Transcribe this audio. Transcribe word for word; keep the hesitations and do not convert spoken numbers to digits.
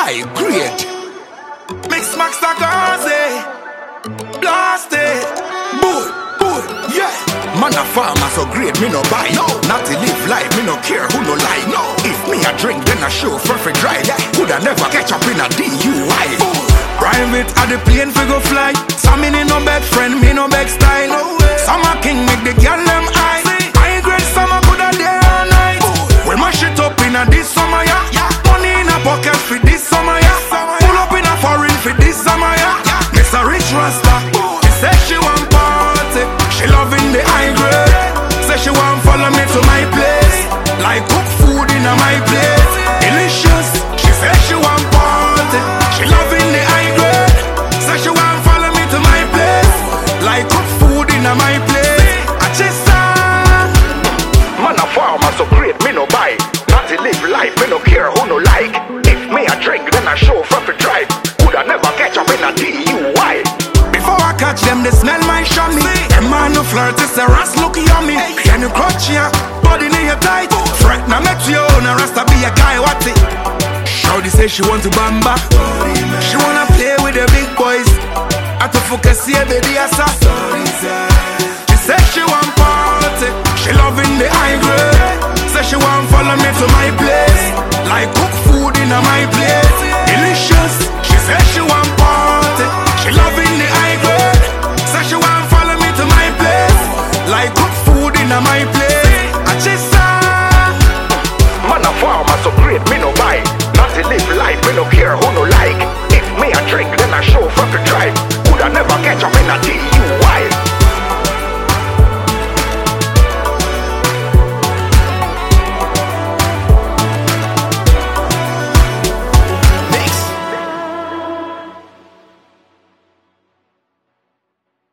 high grade. Mix Max Tagaze, blast it. Boy, boy, yeah. Man a farmer so great, me no buy. No, not to live life, me no care who no lie. No, if me a drink, then I show for free drive. Yeah, could I never catch up in a D U I? Private at the plane fi go fly. Some me no beg friend, me no beg style. No Summer king make the girl them high. I grade summer coulda day all night. We mash it up in a this summer, yeah. Money in a pocket for this summer, yeah. Pull up in a foreign for this summer, yeah. Miss a rich rasta. She say she want party. She loving the high grade. Say she want follow me to my place. Like cook food in a my place. Delicious. She say she want party. She loving the high grade. Say she want follow me to my place. Like cook food in a my place. I just man a farmer so great, me no buy. Not to live life, me no care who no like. If me a drink, then I show for the drive. Could I never catch up in a D U I? Before I catch them, they smell my shummy. Them man no flirt, it's a ras look yummy. Can you clutch ya? Body in your tight. Fret na met you, na rasta be a guy, what it? Shawty say she want to bamba. She wanna play with the big boys. I to focus here, baby, I saw. She said she want party. She loving the high grade. Say she want follow me to my place. Like cook food in a my place. Delicious. She said she want